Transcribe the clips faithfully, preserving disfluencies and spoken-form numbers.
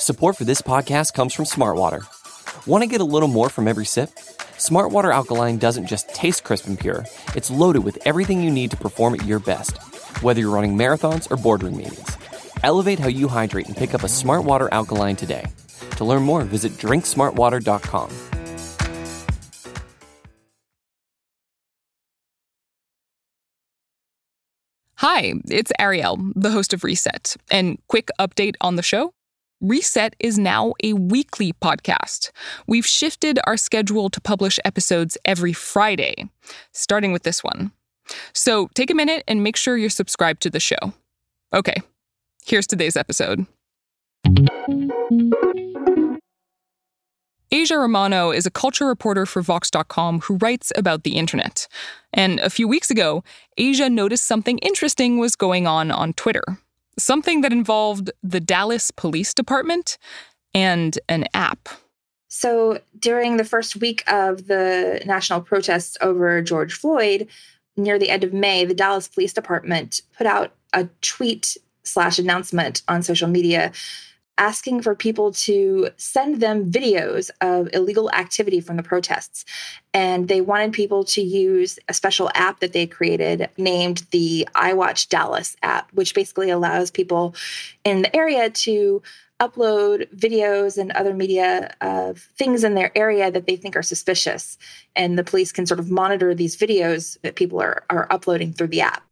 Support for this podcast comes from Smartwater. Want to get a little more from every sip? Smartwater Alkaline doesn't just taste crisp and pure, it's loaded with everything you need to perform at your best, whether you're running marathons or boardroom meetings. Elevate how you hydrate and pick up a Smartwater Alkaline today. To learn more, visit drink smart water dot com. Hi, it's Ariel, the host of Reset. And quick update on the show. Reset is now a weekly podcast. We've shifted our schedule to publish episodes every Friday, starting with this one. So take a minute and make sure you're subscribed to the show. Okay, here's today's episode. Asia Romano is a culture reporter for Vox dot com who writes about the internet. And a few weeks ago, Asia noticed something interesting was going on on Twitter. Something that involved the Dallas Police Department and an app. So during the first week of the national protests over George Floyd, near the end of May, the Dallas Police Department put out a tweet slash announcement on social media asking for people to send them videos of illegal activity from the protests. And they wanted people to use a special app that they created named the iWatch Dallas app, which basically allows people in the area to upload videos and other media of things in their area that they think are suspicious. And the police can sort of monitor these videos that people are, are uploading through the app.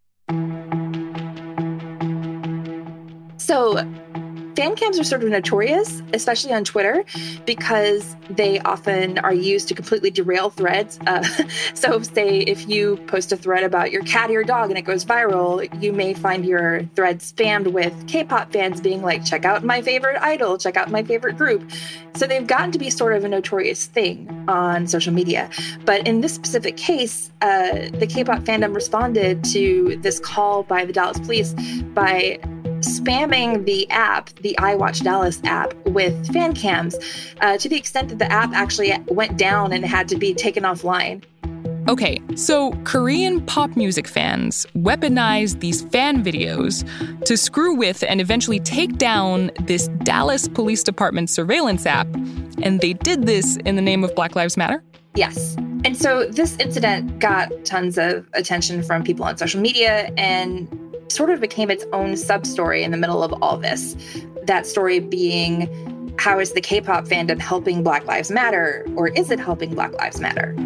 So fan cams are sort of notorious, especially on Twitter, because they often are used to completely derail threads. Uh, so say if you post a thread about your cat or your dog and it goes viral, you may find your thread spammed with K-pop fans being like, check out my favorite idol, check out my favorite group. So they've gotten to be sort of a notorious thing on social media. But in this specific case, uh, the K-pop fandom responded to this call by the Dallas police by spamming the app, the iWatch Dallas app, with fan cams uh, to the extent that the app actually went down and had to be taken offline. Okay, so Korean pop music fans weaponized these fan videos to screw with and eventually take down this Dallas Police Department surveillance app, and they did this in the name of Black Lives Matter? Yes. And so this incident got tons of attention from people on social media and sort of became its own sub-story in the middle of all this. That story being, how is the K-pop fandom helping Black Lives Matter, or is it helping Black Lives Matter?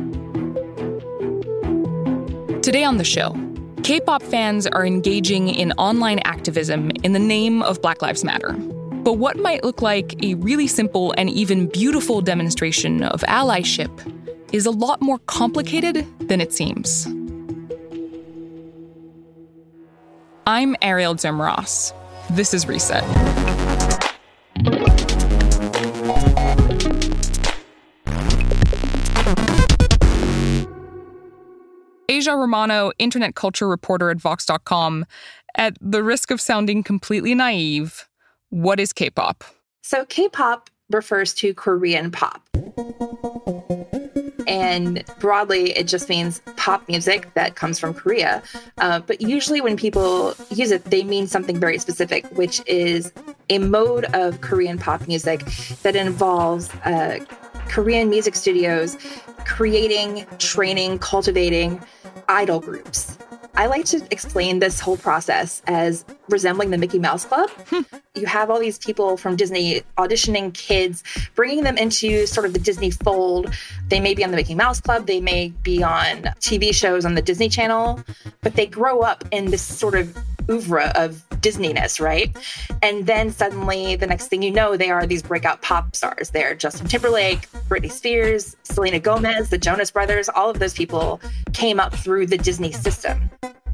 Today on the show, K-pop fans are engaging in online activism in the name of Black Lives Matter. But what might look like a really simple and even beautiful demonstration of allyship is a lot more complicated than it seems. I'm Ariel Zimross. This is Reset. Asia Romano, internet culture reporter at Vox dot com. At the risk of sounding completely naive, what is K-pop? So K-pop refers to Korean pop. And broadly, it just means pop music that comes from Korea. Uh, but usually when people use it, they mean something very specific, which is a mode of Korean pop music that involves uh, Korean music studios creating, training, cultivating idol groups. I like to explain this whole process as resembling the Mickey Mouse Club. You have all these people from Disney auditioning kids, bringing them into sort of the Disney fold. They may be on the Mickey Mouse Club. They may be on T V shows on the Disney Channel, but they grow up in this sort of oeuvre of Disneyness, right? And then suddenly, the next thing you know, they are these breakout pop stars. They're Justin Timberlake, Britney Spears, Selena Gomez, the Jonas Brothers. All of those people came up through the Disney system.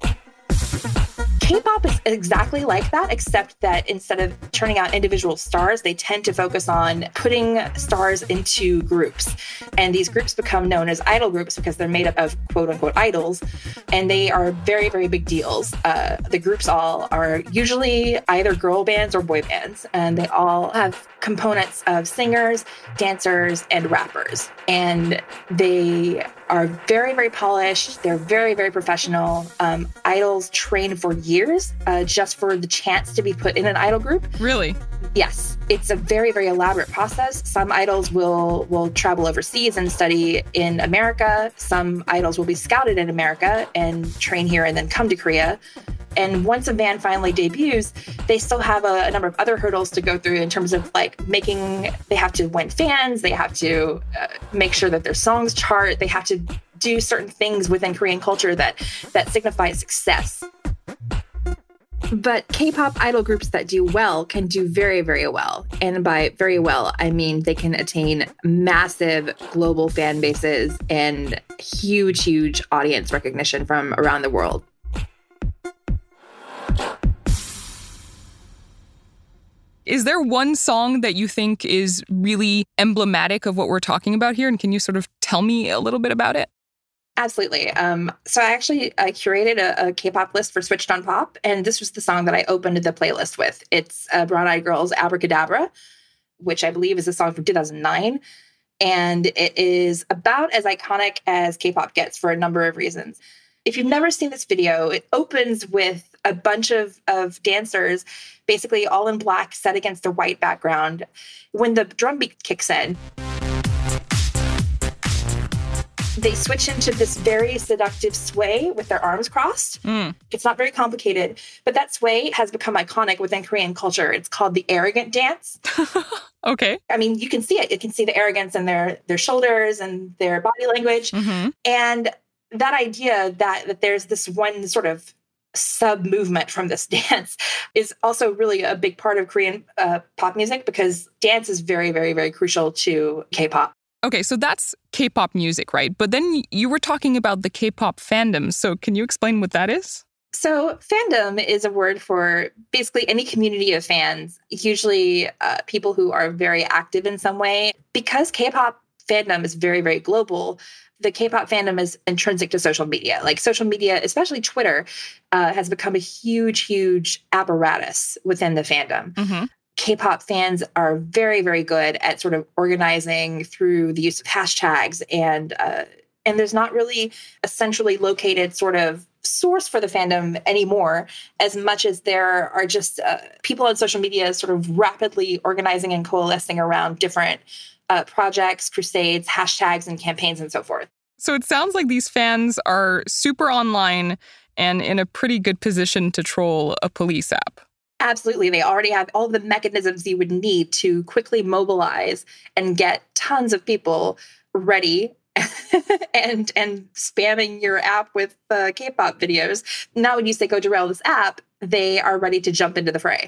K-pop is exactly like that, except that instead of turning out individual stars, they tend to focus on putting stars into groups. And these groups become known as idol groups because they're made up of quote-unquote idols. And they are very, very big deals. Uh, the groups all are usually either girl bands or boy bands. And they all have components of singers, dancers, and rappers. And they are very, very polished. They're very, very professional. Um, idols train for years uh, just for the chance to be put in an idol group. Really? Yes. It's a very, very elaborate process. Some idols will will travel overseas and study in America. Some idols will be scouted in America and train here and then come to Korea. And once a band finally debuts, they still have a, a number of other hurdles to go through in terms of like making, they have to win fans, they have to uh, make sure that their songs chart, they have to do certain things within Korean culture that, that signify success. But K-pop idol groups that do well can do very, very well. And by very well, I mean they can attain massive global fan bases and huge, huge audience recognition from around the world. Is there one song that you think is really emblematic of what we're talking about here? And can you sort of tell me a little bit about it? Absolutely. Um, so I actually uh, curated a, a K-pop list for Switched on Pop, and this was the song that I opened the playlist with. It's uh, Brown Eyed Girl's Abracadabra, which I believe is a song from two thousand nine. And it is about as iconic as K-pop gets for a number of reasons. If you've never seen this video, it opens with a bunch of, of dancers, basically all in black, set against a white background. When the drum beat kicks in, they switch into this very seductive sway with their arms crossed. Mm. It's not very complicated, but that sway has become iconic within Korean culture. It's called the arrogant dance. Okay. I mean, you can see it. You can see the arrogance in their, their shoulders and their body language. Mm-hmm. And that idea that, that there's this one sort of sub-movement from this dance is also really a big part of Korean uh, pop music, because dance is very, very, very crucial to K-pop. Okay, so that's K-pop music, right? But then you were talking about the K-pop fandom. So can you explain what that is? So fandom is a word for basically any community of fans, usually uh, people who are very active in some way. Because K-pop fandom is very, very global, the K-pop fandom is intrinsic to social media. Like social media, especially Twitter, uh, has become a huge, huge apparatus within the fandom. Mm-hmm. K-pop fans are very, very good at sort of organizing through the use of hashtags, and uh, and there's not really a centrally located sort of source for the fandom anymore, as much as there are just uh, people on social media sort of rapidly organizing and coalescing around different uh, projects, crusades, hashtags, and campaigns, and so forth. So it sounds like these fans are super online and in a pretty good position to troll a police app. Absolutely. They already have all the mechanisms you would need to quickly mobilize and get tons of people ready and and spamming your app with uh, K-pop videos. Now when you say go derail this app, they are ready to jump into the fray.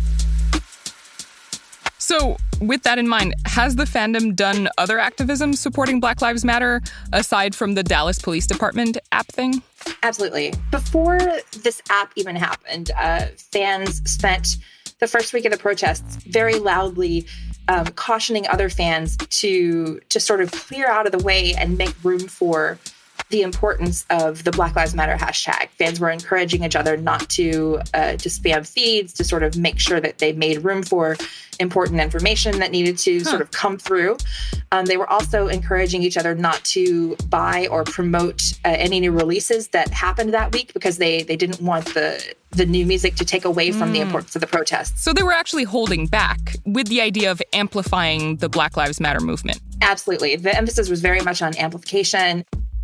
So with that in mind, has the fandom done other activism supporting Black Lives Matter aside from the Dallas Police Department app thing? Absolutely. Before this app even happened, uh, fans spent the first week of the protests very loudly um, cautioning other fans to to sort of clear out of the way and make room for the importance of the Black Lives Matter hashtag. Fans were encouraging each other not to uh, to spam feeds, to sort of make sure that they made room for important information that needed to huh. sort of come through. Um, they were also encouraging each other not to buy or promote uh, any new releases that happened that week, because they they didn't want the the new music to take away from mm. the importance of the protests. So they were actually holding back with the idea of amplifying the Black Lives Matter movement. Absolutely. The emphasis was very much on amplification.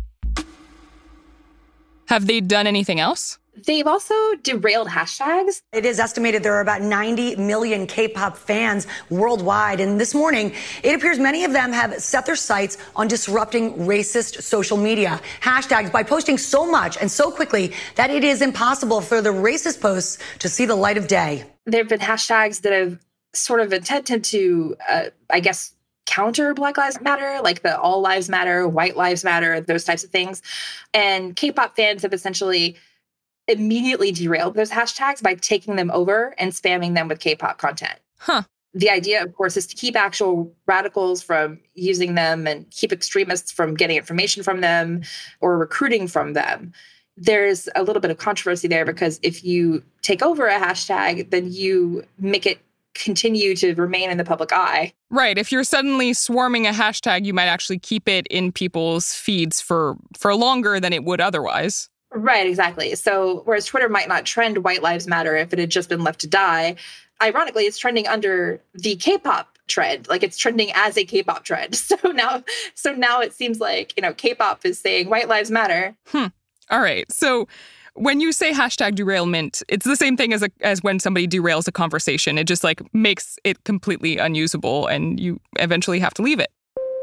Have they done anything else? They've also derailed hashtags. It is estimated there are about ninety million K-pop fans worldwide. And this morning, it appears many of them have set their sights on disrupting racist social media hashtags by posting so much and so quickly that it is impossible for the racist posts to see the light of day. There have been hashtags that have sort of attempted to, uh, I guess, counter Black Lives Matter, like the All Lives Matter, White Lives Matter, those types of things. And K-pop fans have essentially immediately derailed those hashtags by taking them over and spamming them with K-pop content. Huh. The idea, of course, is to keep actual radicals from using them and keep extremists from getting information from them or recruiting from them. There's a little bit of controversy there, because if you take over a hashtag, then you make it continue to remain in the public eye. Right. If you're suddenly swarming a hashtag, you might actually keep it in people's feeds for, for longer than it would otherwise. Right, exactly. So whereas Twitter might not trend White Lives Matter if it had just been left to die, ironically, it's trending under the K-pop trend. Like it's trending as a K-pop trend. So now, so now it seems like, you know, K-pop is saying White Lives Matter. Hmm. All right. So when you say hashtag derailment, it's the same thing as a, as when somebody derails a conversation. It just like makes it completely unusable and you eventually have to leave it.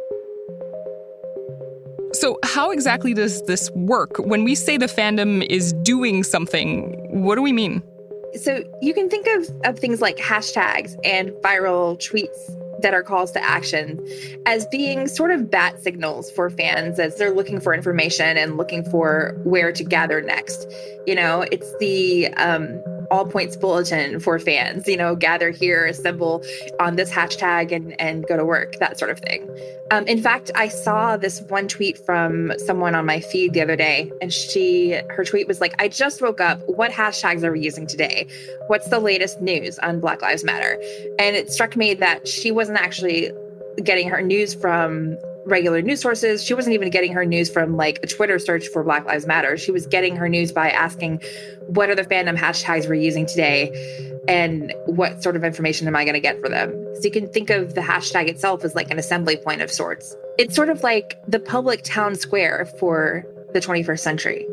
So how exactly does this work? When we say the fandom is doing something, what do we mean? So you can think of, of things like hashtags and viral tweets that are calls to action as being sort of bat signals for fans as they're looking for information and looking for where to gather next. You know, it's the um, all points bulletin for fans, you know, gather here, assemble on this hashtag and, and go to work, that sort of thing. Um, in fact, I saw this one tweet from someone on my feed the other day, and she, her tweet was like, I just woke up. What hashtags are we using today? What's the latest news on Black Lives Matter? And it struck me that she wasn't actually getting her news from regular news sources. She wasn't even getting her news from like a Twitter search for Black Lives Matter. She was getting her news by asking, what are the fandom hashtags we're using today? And what sort of information am I going to get for them? So you can think of the hashtag itself as like an assembly point of sorts. It's sort of like the public town square for the twenty-first century.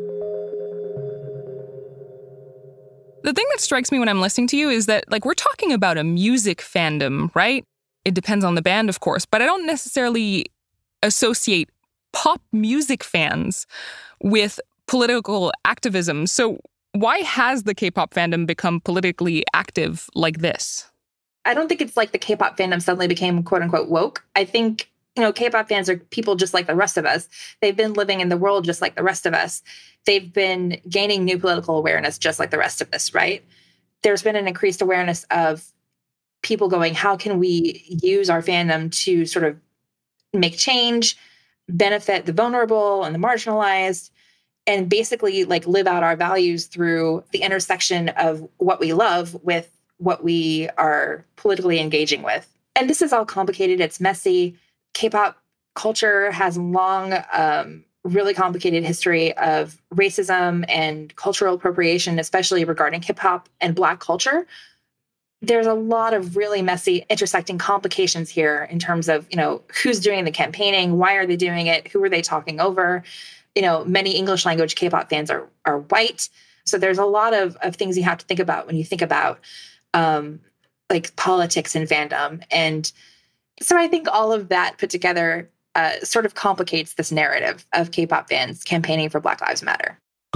The thing that strikes me when I'm listening to you is that, like, we're talking about a music fandom, right? It depends on the band, of course, but I don't necessarily associate pop music fans with political activism. So why has the K-pop fandom become politically active like this? I don't think it's like the K-pop fandom suddenly became quote unquote woke. I think, you know, K-pop fans are people just like the rest of us. They've been living in the world just like the rest of us. They've been gaining new political awareness just like the rest of us, right? There's been an increased awareness of people going, how can we use our fandom to sort of make change, benefit the vulnerable and the marginalized, and basically like live out our values through the intersection of what we love with what we are politically engaging with. And this is all complicated. It's messy. K-pop culture has long, um, really complicated history of racism and cultural appropriation, especially regarding hip-hop and Black culture. There's a lot of really messy intersecting complications here in terms of, you know, who's doing the campaigning, why are they doing it, who are they talking over? You know, many English language K-pop fans are are white. So there's a lot of, of things you have to think about when you think about um, like politics and fandom. And so I think all of that put together uh, sort of complicates this narrative of K-pop fans campaigning for Black Lives Matter.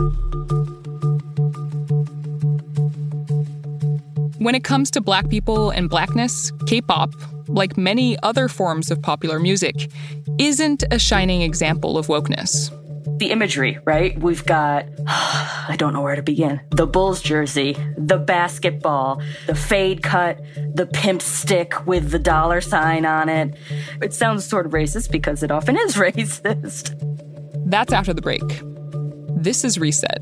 When it comes to Black people and Blackness, K-pop, like many other forms of popular music, isn't a shining example of wokeness. The imagery, right? We've got, I don't know where to begin. The Bulls jersey, the basketball, the fade cut, the pimp stick with the dollar sign on it. It sounds sort of racist because it often is racist. That's after the break. This is Reset.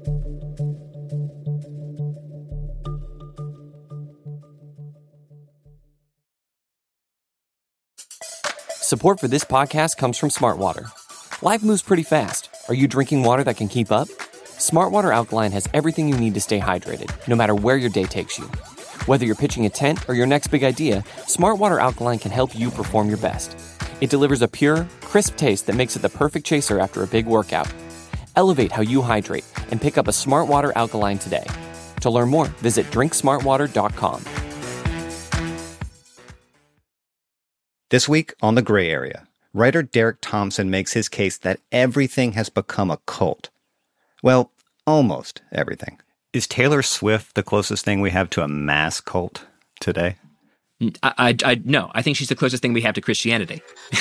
Support for this podcast comes from Smartwater. Life moves pretty fast. Are you drinking water that can keep up? Smartwater Alkaline has everything you need to stay hydrated, no matter where your day takes you. Whether you're pitching a tent or your next big idea, Smartwater Alkaline can help you perform your best. It delivers a pure, crisp taste that makes it the perfect chaser after a big workout. Elevate how you hydrate and pick up a Smartwater Alkaline today. To learn more, visit drink smartwater dot com. This week on The Gray Area, writer Derek Thompson makes his case that everything has become a cult. Well, almost everything. Is Taylor Swift the closest thing we have to a mass cult today? I, I, I no, I think she's the closest thing we have to Christianity.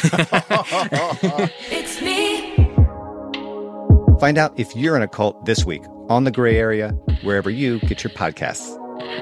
It's me. Find out if you're in a cult this week on The Gray Area, wherever you get your podcasts.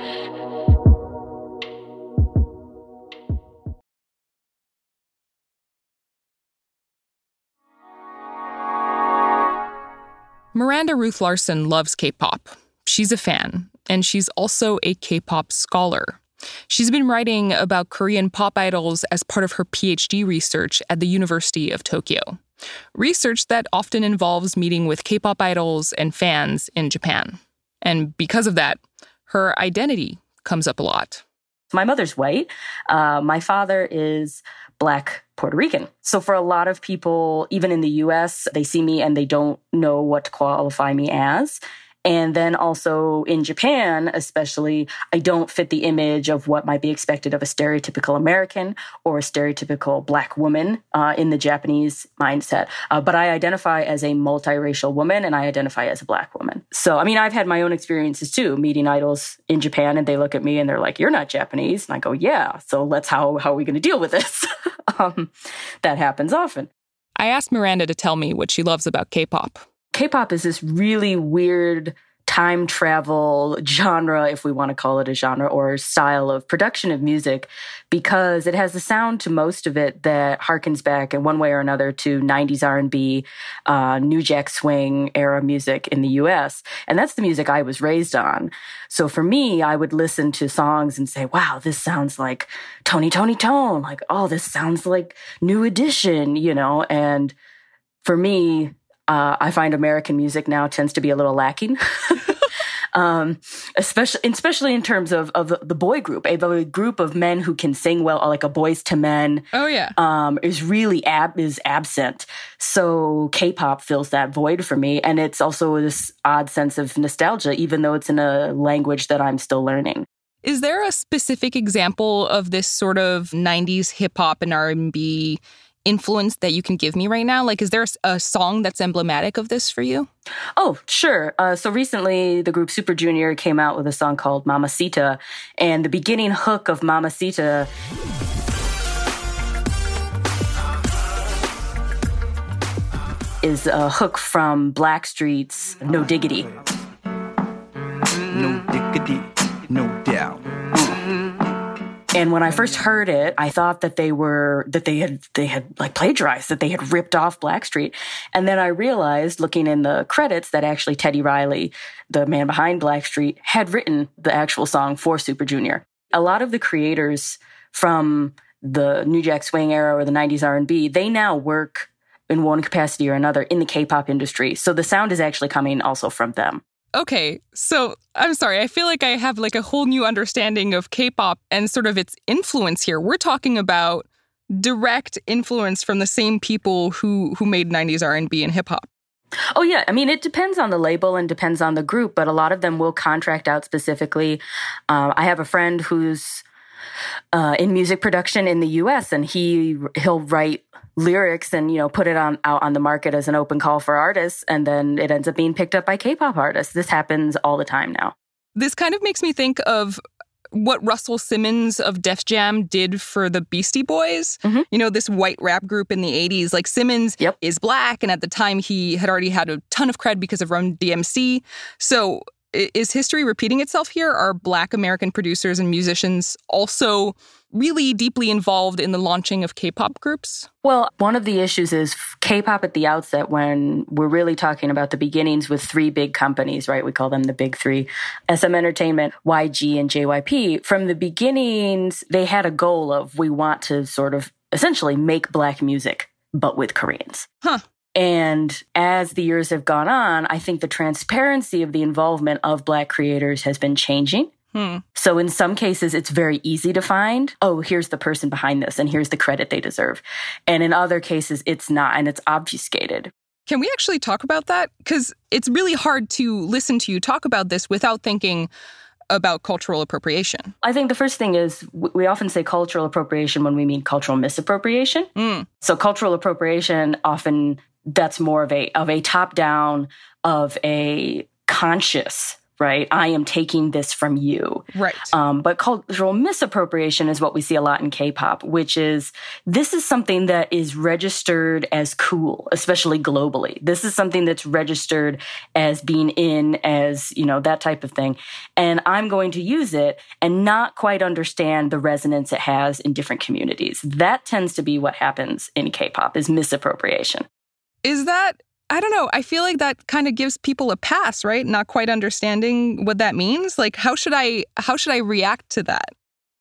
Miranda Ruth Larson loves K-pop. She's a fan, and she's also a K-pop scholar. She's been writing about Korean pop idols as part of her PhD research at the University of Tokyo. Research that often involves meeting with K-pop idols and fans in Japan. And because of that, her identity comes up a lot. My mother's white. Uh, my father is Black Puerto Rican. So for a lot of people, even in the U S, they see me and they don't know what to qualify me as. And then also in Japan, especially, I don't fit the image of what might be expected of a stereotypical American or a stereotypical Black woman uh, in the Japanese mindset. Uh, but I identify as a multiracial woman and I identify as a Black woman. So, I mean, I've had my own experiences too, meeting idols in Japan and they look at me and they're like, "You're not Japanese." And I go, "Yeah, so let's, how, how are we going to deal with this?" um, that happens often. I asked Miranda to tell me what she loves about K-pop. K-pop is this really weird time travel genre, if we want to call it a genre, or style of production of music, because it has a sound to most of it that harkens back in one way or another to nineties R and B, uh, New Jack Swing era music in the U S. And that's the music I was raised on. So for me, I would listen to songs and say, wow, this sounds like Tony, Tony, Tone. Like, oh, this sounds like New Edition, you know? And for me, Uh, I find American music now tends to be a little lacking, um, especially especially in terms of, of the boy group. A, a group of men who can sing well, like a Boys to Men, oh yeah, um, is really ab- is absent. So K-pop fills that void for me, and it's also this odd sense of nostalgia, even though it's in a language that I'm still learning. Is there a specific example of this sort of nineties hip hop and R and B influence that you can give me right now? Like, is there a, a song that's emblematic of this for you? Oh, sure. Uh, so recently, the group Super Junior came out with a song called Mamacita, and the beginning hook of Mamacita is a hook from Blackstreet's No Diggity. No diggity, no doubt. And when I first heard it, I thought that they were, that they had, they had like plagiarized, that they had ripped off Blackstreet. And then I realized, looking in the credits, that actually Teddy Riley, the man behind Blackstreet, had written the actual song for Super Junior. A lot of the creators from the New Jack Swing era or the nineties R and B, they now work in one capacity or another in the K-pop industry. So the sound is actually coming also from them. Okay, so I'm sorry, I feel like I have like a whole new understanding of K-pop and sort of its influence here. We're talking about direct influence from the same people who who made nineties R and B and hip hop. Oh, yeah. I mean, it depends on the label and depends on the group, but a lot of them will contract out specifically. Uh, I have a friend who's uh, in music production in the U S, and he he'll write lyrics and, you know, put it on out on the market as an open call for artists, and then it ends up being picked up by K-pop artists. This happens all the time now. This kind of makes me think of what Russell Simmons of Def Jam did for the Beastie Boys. Mm-hmm. You know, this white rap group in the eighties. Like, Simmons yep. is Black, and at the time he had already had a ton of cred because of Run D M C. So is history repeating itself here? Are Black American producers and musicians also really deeply involved in the launching of K-pop groups? Well, one of the issues is K-pop at the outset, when we're really talking about the beginnings with three big companies, right? We call them the big three, S M Entertainment, Y G, and J Y P. From the beginnings, they had a goal of, we want to sort of essentially make Black music, but with Koreans. Huh. And as the years have gone on, I think the transparency of the involvement of Black creators has been changing. Hmm. So in some cases, it's very easy to find, oh, here's the person behind this, and here's the credit they deserve. And in other cases, it's not, and it's obfuscated. Can we actually talk about that? Because it's really hard to listen to you talk about this without thinking about cultural appropriation. I think the first thing is we often say cultural appropriation when we mean cultural misappropriation. Mm. So cultural appropriation, often that's more of a of a top-down, of a conscious, right? I am taking this from you. Right. Um, but cultural misappropriation is what we see a lot in K-pop, which is, this is something that is registered as cool, especially globally. This is something that's registered as being in, as, you know, that type of thing. And I'm going to use it and not quite understand the resonance it has in different communities. That tends to be what happens in K-pop, is misappropriation. Is that, I don't know, I feel like that kind of gives people a pass, right? Not quite understanding what that means. Like, how should I how should I react to that?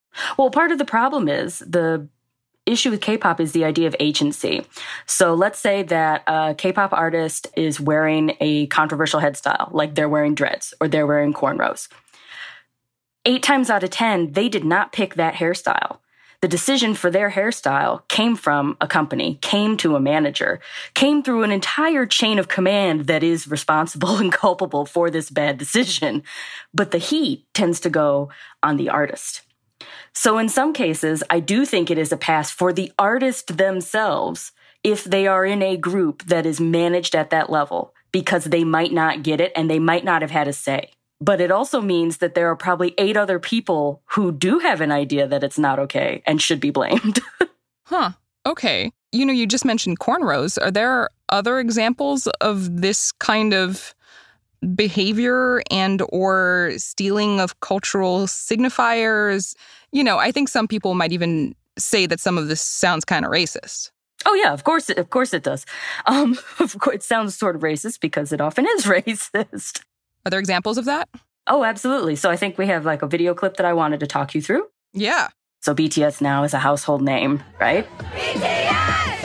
Well, part of the problem is the issue with K-pop is the idea of agency. So let's say that a K-pop artist is wearing a controversial hairstyle, like they're wearing dreads or they're wearing cornrows. Eight times out of ten, they did not pick that hairstyle. The decision for their hairstyle came from a company, came to a manager, came through an entire chain of command that is responsible and culpable for this bad decision. But the heat tends to go on the artist. So in some cases, I do think it is a pass for the artist themselves if they are in a group that is managed at that level, because they might not get it and they might not have had a say. But it also means that there are probably eight other people who do have an idea that it's not okay and should be blamed. Huh. Okay. You know, you just mentioned cornrows. Are there other examples of this kind of behavior and or stealing of cultural signifiers? You know, I think some people might even say that some of this sounds kind of racist. Oh, yeah, of course, of course it does. Um, of course, it sounds sort of racist because it often is racist. Are there examples of that? Oh, absolutely. So I think we have like a video clip that I wanted to talk you through. Yeah. So B T S now is a household name, right? B T S!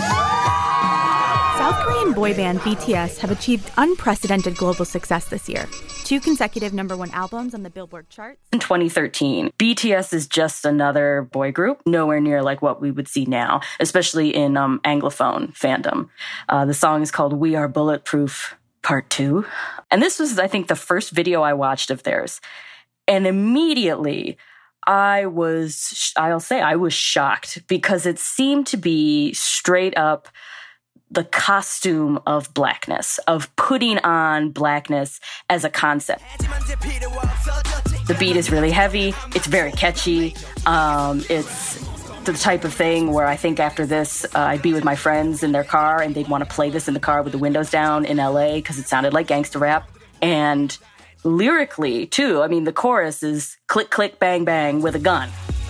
South Korean boy band B T S have achieved unprecedented global success this year. Two consecutive number one albums on the Billboard charts. In twenty thirteen, B T S is just another boy group, nowhere near like what we would see now, especially in um, Anglophone fandom. Uh, the song is called We Are Bulletproof Part two. And this was, I think, the first video I watched of theirs. And immediately, I was, I'll say I was shocked because it seemed to be straight up the costume of blackness, of putting on blackness as a concept. The beat is really heavy. It's very catchy. Um, it's the type of thing where I think after this, uh, I'd be with my friends in their car and they'd want to play this in the car with the windows down in L A because it sounded like gangster rap. And lyrically, too, I mean, the chorus is click, click, bang, bang with a gun.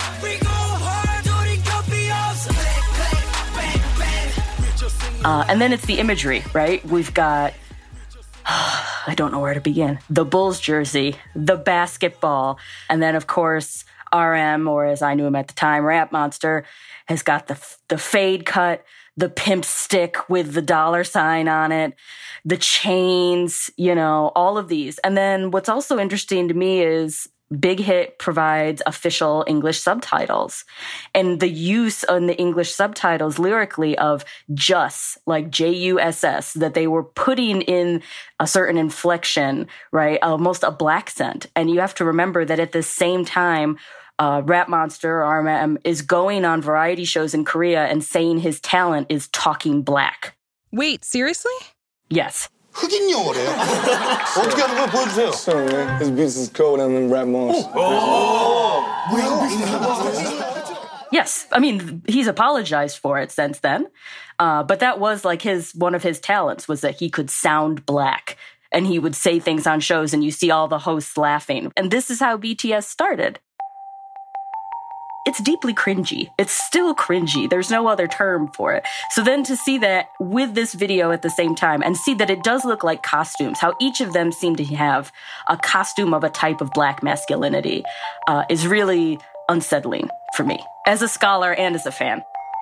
Uh, and then it's the imagery, right? We've got, I don't know where to begin, the Bulls jersey, the basketball, and then, of course, R M, or as I knew him at the time, Rap Monster, has got the the fade cut, the pimp stick with the dollar sign on it, the chains, you know, all of these. And then what's also interesting to me is Big Hit provides official English subtitles. And the use on the English subtitles lyrically of just, like J U S S, that they were putting in a certain inflection, right? Almost a black scent. And you have to remember that at the same time, uh, Rap Monster, R M, is going on variety shows in Korea and saying his talent is talking black. Wait, seriously? Yes. 흑인 영어래요? 어떻게 하는 거야? 보여주세요. So, man, his business code and then Rap Monster. Yes. I mean, he's apologized for it since then. Uh, but that was like his, one of his talents was that he could sound black. And he would say things on shows and you see all the hosts laughing. And this is how B T S started. It's deeply cringy. It's still cringy. There's no other term for it. So then to see that with this video at the same time and see that it does look like costumes, how each of them seem to have a costume of a type of black masculinity uh, is really unsettling for me as a scholar and as a fan.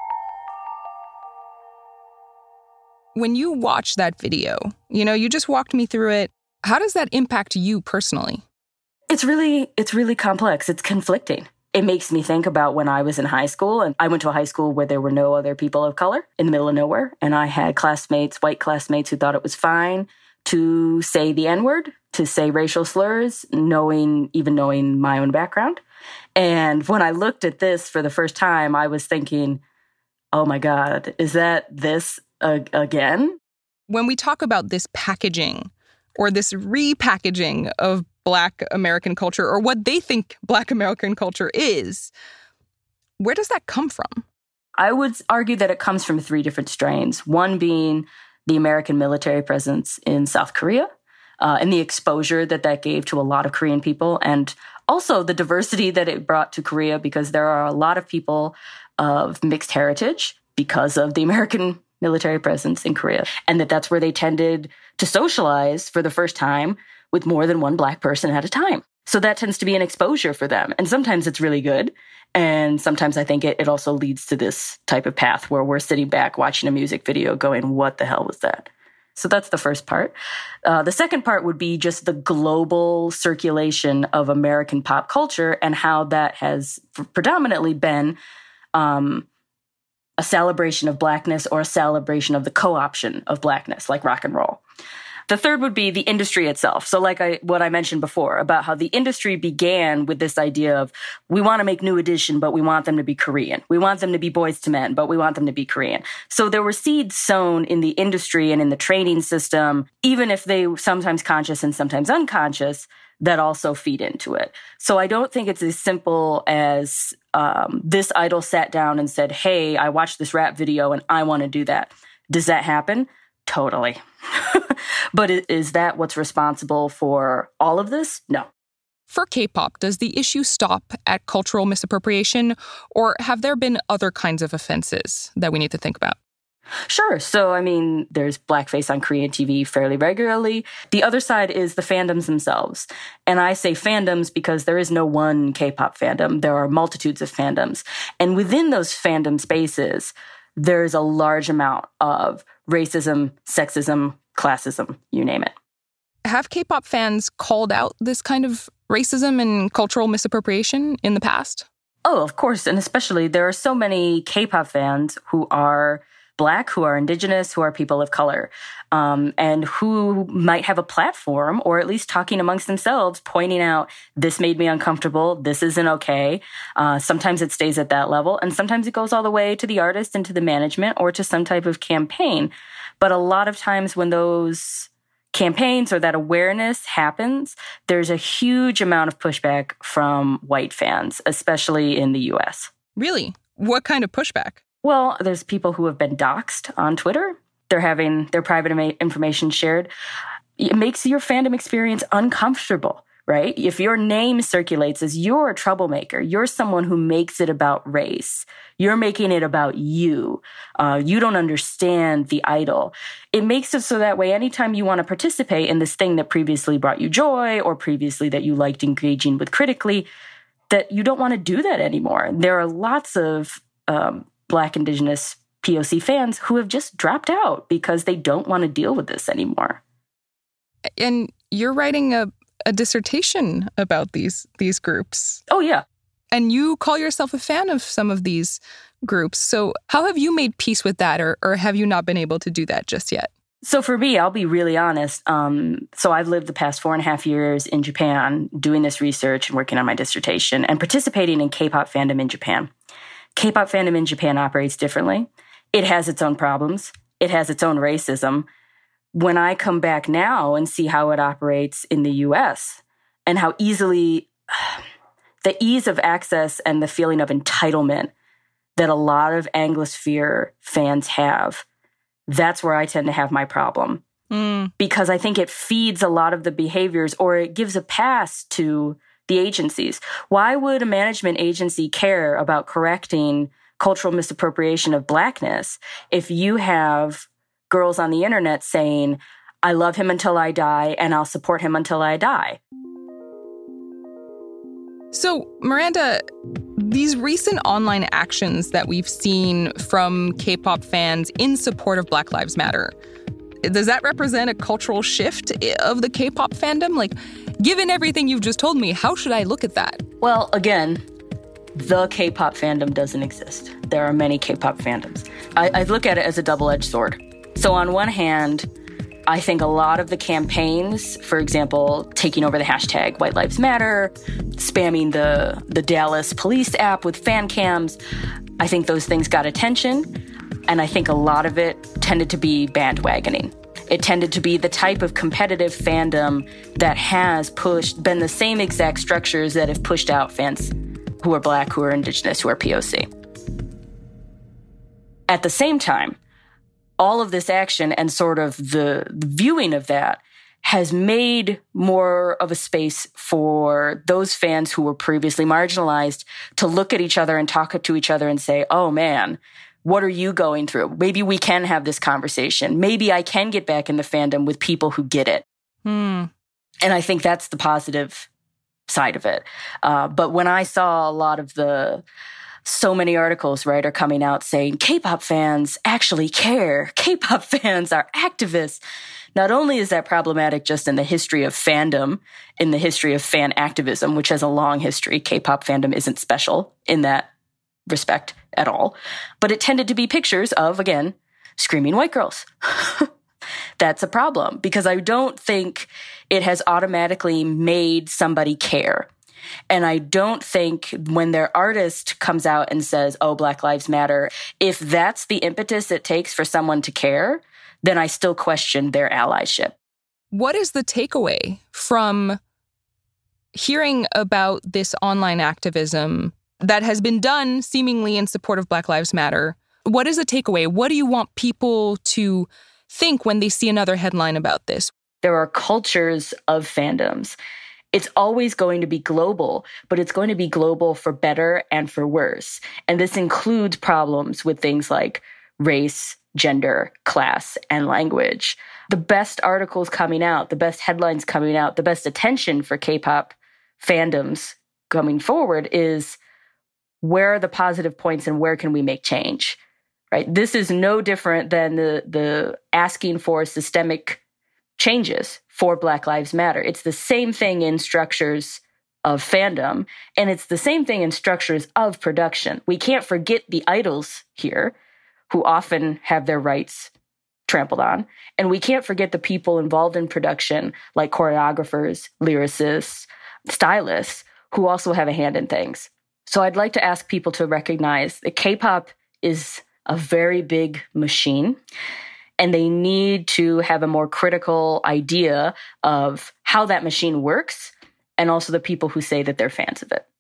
When you watch that video, you know, you just walked me through it. How does that impact you personally? It's really, it's really complex. It's conflicting. It makes me think about when I was in high school, and I went to a high school where there were no other people of color in the middle of nowhere. And I had classmates, white classmates, who thought it was fine to say the N-word, to say racial slurs, knowing, even knowing my own background. And when I looked at this for the first time, I was thinking, oh my God, is that this uh, again? When we talk about this packaging or this repackaging of Black American culture, or what they think Black American culture is, where does that come from? I would argue that it comes from three different strains. One being the American military presence in South Korea uh, and the exposure that that gave to a lot of Korean people, and also the diversity that it brought to Korea, because there are a lot of people of mixed heritage because of the American military presence in Korea, and that that's where they tended to socialize for the first time with more than one Black person at a time. So that tends to be an exposure for them. And sometimes it's really good. And sometimes I think it, it also leads to this type of path where we're sitting back watching a music video going, what the hell was that? So that's the first part. Uh, the second part would be just the global circulation of American pop culture and how that has predominantly been um, a celebration of Blackness or a celebration of the co-option of Blackness, like rock and roll. The third would be the industry itself. So like I, what I mentioned before about how the industry began with this idea of we want to make New Edition, but we want them to be Korean. We want them to be Boyz two Men, but we want them to be Korean. So there were seeds sown in the industry and in the training system, even if they were sometimes conscious and sometimes unconscious, that also feed into it. So I don't think it's as simple as um, this idol sat down and said, hey, I watched this rap video and I want to do that. Does that happen? Totally. But is that what's responsible for all of this? No. For K-pop, does the issue stop at cultural misappropriation, or have there been other kinds of offenses that we need to think about? Sure. So, I mean, there's blackface on Korean T V fairly regularly. The other side is the fandoms themselves. And I say fandoms because there is no one K-pop fandom. There are multitudes of fandoms. And within those fandom spaces, there's a large amount of racism, sexism, classism, you name it. Have K-pop fans called out this kind of racism and cultural misappropriation in the past? Oh, of course. And especially there are so many K-pop fans who are Black, who are Indigenous, who are people of color, um, and who might have a platform, or at least talking amongst themselves, pointing out, this made me uncomfortable, this isn't okay. Uh, sometimes it stays at that level, and sometimes it goes all the way to the artist and to the management or to some type of campaign. But a lot of times when those campaigns or that awareness happens, there's a huge amount of pushback from white fans, especially in the U S. Really? What kind of pushback? Well, there's people who have been doxxed on Twitter. They're having their private ima- information shared. It makes your fandom experience uncomfortable, right? If your name circulates as you're a troublemaker, you're someone who makes it about race. You're making it about you. Uh, you don't understand the idol. It makes it so that way anytime you want to participate in this thing that previously brought you joy or previously that you liked engaging with critically, that you don't want to do that anymore. There are lots of um, Black, Indigenous, P O C fans who have just dropped out because they don't want to deal with this anymore. And you're writing a, a dissertation about these these groups. Oh, yeah. And you call yourself a fan of some of these groups. So how have you made peace with that, or, or have you not been able to do that just yet? So for me, I'll be really honest. Um, so I've lived the past four and a half years in Japan doing this research and working on my dissertation and participating in K-pop fandom in Japan. K-pop fandom in Japan operates differently. It has its own problems. It has its own racism. When I come back now and see how it operates in the U S and how easily, the ease of access and the feeling of entitlement that a lot of Anglosphere fans have, that's where I tend to have my problem. Mm. Because I think it feeds a lot of the behaviors, or it gives a pass to the agencies. Why would a management agency care about correcting cultural misappropriation of Blackness if you have girls on the internet saying, I love him until I die and I'll support him until I die? So, Miranda, these recent online actions that we've seen from K-pop fans in support of Black Lives Matter, does that represent a cultural shift of the K-pop fandom? Like, given everything you've just told me, how should I look at that? Well, again, the K-pop fandom doesn't exist. There are many K-pop fandoms. I, I look at it as a double-edged sword. So on one hand, I think a lot of the campaigns, for example, taking over the hashtag White Lives Matter, spamming the, the Dallas police app with fan cams, I think those things got attention. And I think a lot of it tended to be bandwagoning. It tended to be the type of competitive fandom that has pushed, been the same exact structures that have pushed out fans who are Black, who are Indigenous, who are P O C. At the same time, all of this action and sort of the, the viewing of that has made more of a space for those fans who were previously marginalized to look at each other and talk to each other and say, oh man, what are you going through? Maybe we can have this conversation. Maybe I can get back in the fandom with people who get it. Hmm. And I think that's the positive side of it. Uh, but when I saw a lot of the, so many articles, right, are coming out saying K-pop fans actually care. K-pop fans are activists. Not only is that problematic just in the history of fandom, in the history of fan activism, which has a long history, K-pop fandom isn't special in that respect at all, but it tended to be pictures of, again, screaming white girls. That's a problem because I don't think it has automatically made somebody care. And I don't think when their artist comes out and says, oh, Black Lives Matter, if that's the impetus it takes for someone to care, then I still question their allyship. What is the takeaway from hearing about this online activism that has been done seemingly in support of Black Lives Matter? What is the takeaway? What do you want people to think when they see another headline about this? There are cultures of fandoms. It's always going to be global, but it's going to be global for better and for worse. And this includes problems with things like race, gender, class, and language. The best articles coming out, the best headlines coming out, the best attention for K-pop fandoms coming forward is where are the positive points and where can we make change, right? This is no different than the, the asking for systemic changes for Black Lives Matter. It's the same thing in structures of fandom, and it's the same thing in structures of production. We can't forget the idols here, who often have their rights trampled on, and we can't forget the people involved in production, like choreographers, lyricists, stylists, who also have a hand in things. So I'd like to ask people to recognize that K-pop is a very big machine, and they need to have a more critical idea of how that machine works, and also the people who say that they're fans of it.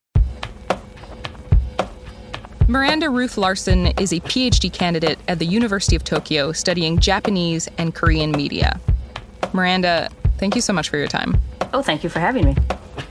Miranda Ruth Larson is a P H D candidate at the University of Tokyo studying Japanese and Korean media. Miranda, thank you so much for your time. Oh, thank you for having me.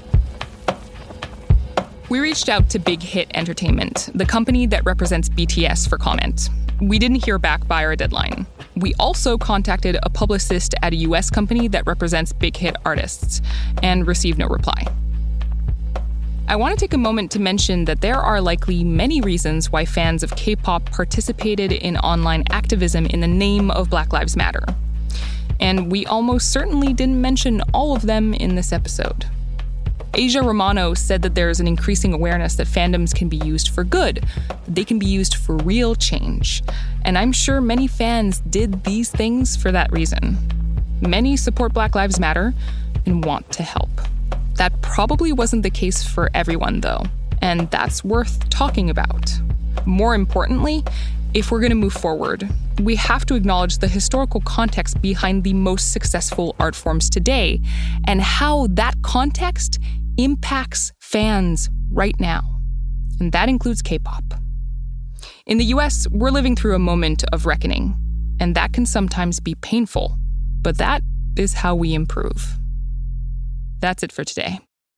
We reached out to Big Hit Entertainment, the company that represents B T S, for comment. We didn't hear back by our deadline. We also contacted a publicist at a U S company that represents big hit artists and received no reply. I want to take a moment to mention that there are likely many reasons why fans of K-pop participated in online activism in the name of Black Lives Matter. And we almost certainly didn't mention all of them in this episode. Asia Romano said that there's an increasing awareness that fandoms can be used for good. They can be used for real change. And I'm sure many fans did these things for that reason. Many support Black Lives Matter and want to help. That probably wasn't the case for everyone, though, and that's worth talking about. More importantly, if we're going to move forward, we have to acknowledge the historical context behind the most successful art forms today and how that context impacts fans right now. And that includes K-pop. In the U S, we're living through a moment of reckoning, and that can sometimes be painful, but that is how we improve. That's it for today.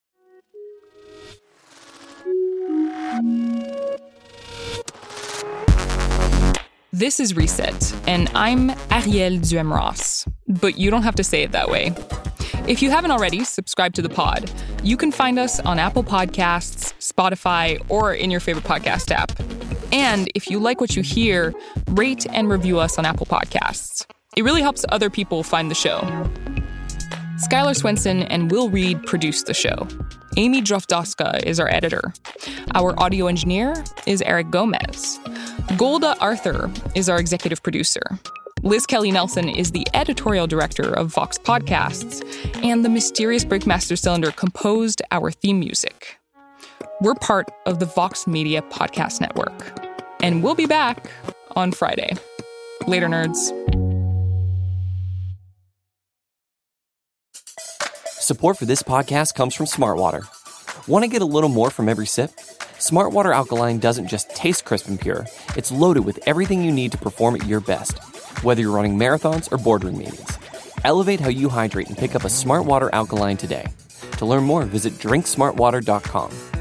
This is Reset, and I'm Arielle Duhaime-Ross, but you don't have to say it that way. If you haven't already, subscribe to the pod. You can find us on Apple Podcasts, Spotify, or in your favorite podcast app. And if you like what you hear, rate and review us on Apple Podcasts. It really helps other people find the show. Skylar Swenson and Will Reed produce the show. Amy Drofdoska is our editor. Our audio engineer is Eric Gomez. Golda Arthur is our executive producer. Liz Kelly Nelson is the editorial director of Vox Podcasts, and the mysterious Breakmaster Cylinder composed our theme music. We're part of the Vox Media Podcast Network, and we'll be back on Friday. Later, nerds. Support for this podcast comes from Smartwater. Want to get a little more from every sip? Smartwater Alkaline doesn't just taste crisp and pure, it's loaded with everything you need to perform at your best. Whether you're running marathons or boardroom meetings, elevate how you hydrate and pick up a Smartwater Alkaline today. To learn more, visit drink smart water dot com.